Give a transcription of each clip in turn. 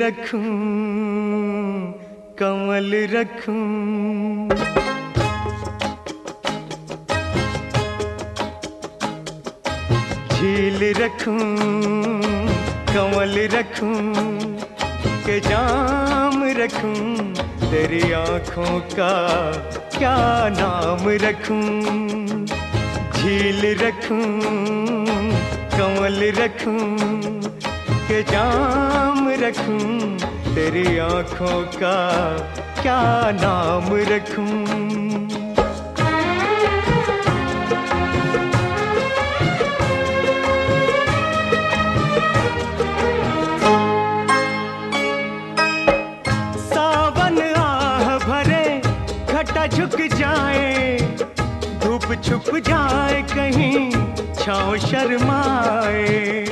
रखूं कमल रखूं, झील रखूं कमल रखूं के जाम रखूं, तेरी आँखों का क्या नाम रखूं। झील रखूं कमल रखूं के जाम रखूं, तेरी आँखों का क्या नाम रखूं। झुक जाए धूप छुप जाए कहीं छाँव शर्माए,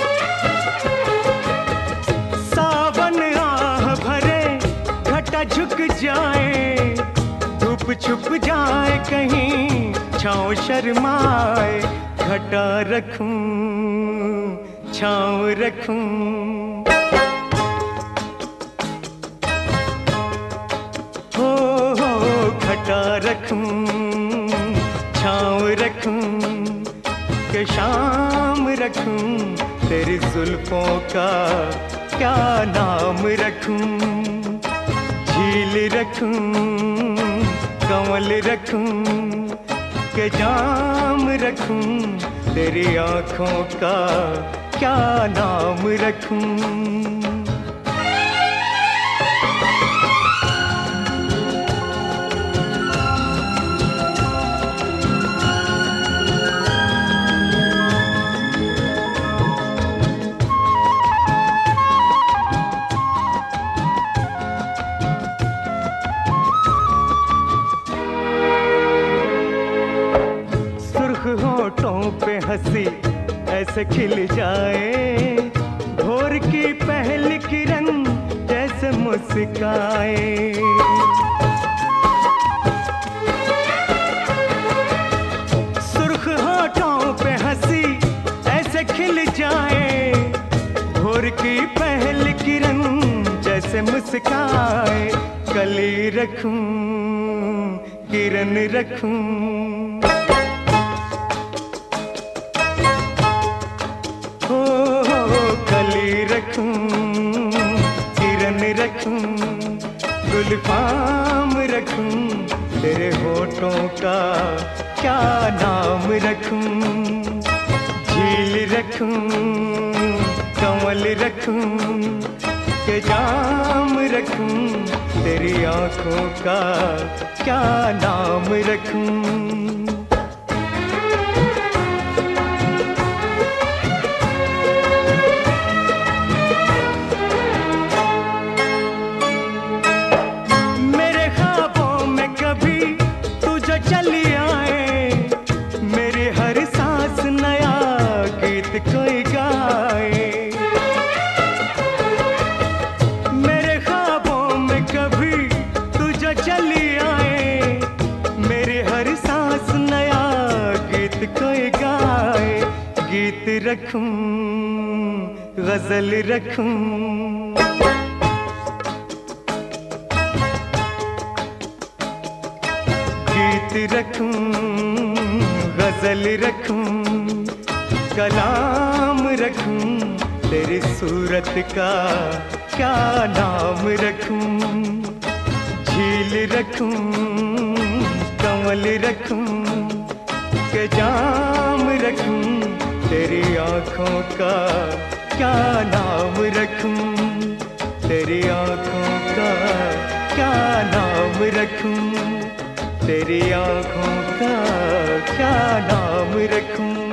सावन आह भरे घटा झुक जाए धूप छुप जाए कहीं छाँव शर्माए। घटा रखूं छाँव रखूं, घटा रखूं छाँव रखूं के शाम रखूं, तेरी जुल्फों का क्या नाम रखूं। झील रखूं कमल रखूं के जाम रखूं, तेरी आँखों का क्या नाम रखूं। होठों पे हंसी ऐसे खिल जाए, भोर की पहली किरण जैसे मुस्काए। सुर्ख होठों पे हंसी ऐसे खिल जाए, भोर की पहली किरण जैसे मुस्काए। कली रखूं किरण रखूं, कली रखूं किरण रखूं, गुलफाम रखूं, तेरे होठों का क्या नाम रखूं। झील रखूं कमल रखूं के जाम रखूं, तेरी आँखों का क्या नाम रखूं। चली आए मेरी हर सांस नया गीत कोई गाए, मेरे ख्वाबों में कभी तू जो चली आए, मेरी हर सांस नया गीत कोई गाए। गीत रखूं गजल रखूं, गीत रखूं गजल रखूं, कलाम रखूं, तेरी सूरत का क्या नाम रखूं। झील रखूं कमल रखूं के जाम रखूं, तेरी आँखों का क्या नाम रखूं। तेरी आँखों का क्या नाम रखूं, तेरी आँखों का क्या नाम रखूं।